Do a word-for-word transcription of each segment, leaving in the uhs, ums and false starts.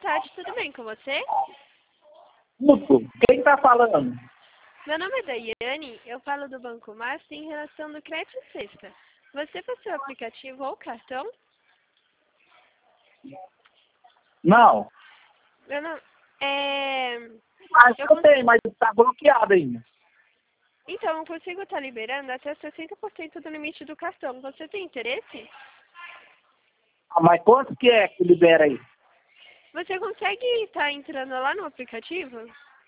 tarde, tudo bem com você? Tudo. Quem tá falando? Meu nome é Daiane, eu falo do Banco Master em relação do crédito sexta. Você possui o aplicativo ou cartão? Não. Meu nome é... Acho Eu que eu cons... tenho, mas tá bloqueado ainda. Então, eu consigo estar liberando até sessenta por cento do limite do cartão. Você tem interesse? Ah, mas quanto que é que libera aí? Você consegue estar entrando lá no aplicativo?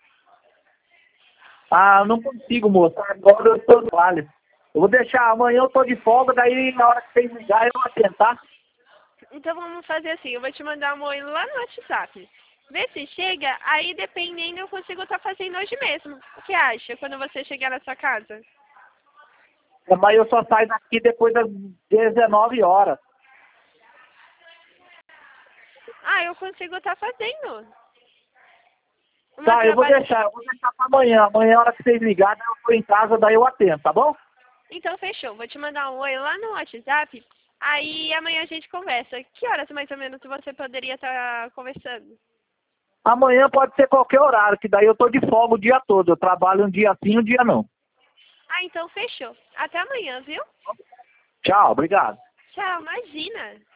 Ah, não consigo, moça. Agora eu tô no trabalho. Eu vou deixar, amanhã eu tô de folga, daí na hora que vocês ligar eu vou tentar. Então vamos fazer assim, eu vou te mandar um oi lá no WhatsApp. Vê se chega, aí dependendo eu consigo estar fazendo hoje mesmo. O que acha quando você chegar na sua casa? Mas eu só saio daqui depois das dezenove horas. Ah, eu consigo estar fazendo. O meu Tá, eu vou trabalho... deixar, eu vou deixar pra amanhã. Amanhã, na hora que vocês ligarem, eu tô em casa, daí eu atendo, tá bom? Então fechou, vou te mandar um oi lá no WhatsApp, aí amanhã a gente conversa. Que horas mais ou menos você poderia estar conversando? Amanhã pode ser qualquer horário, que daí eu tô de folga o dia todo. Eu trabalho um dia sim, um dia não. Ah, então fechou. Até amanhã, viu? Tchau, obrigado. Tchau, imagina.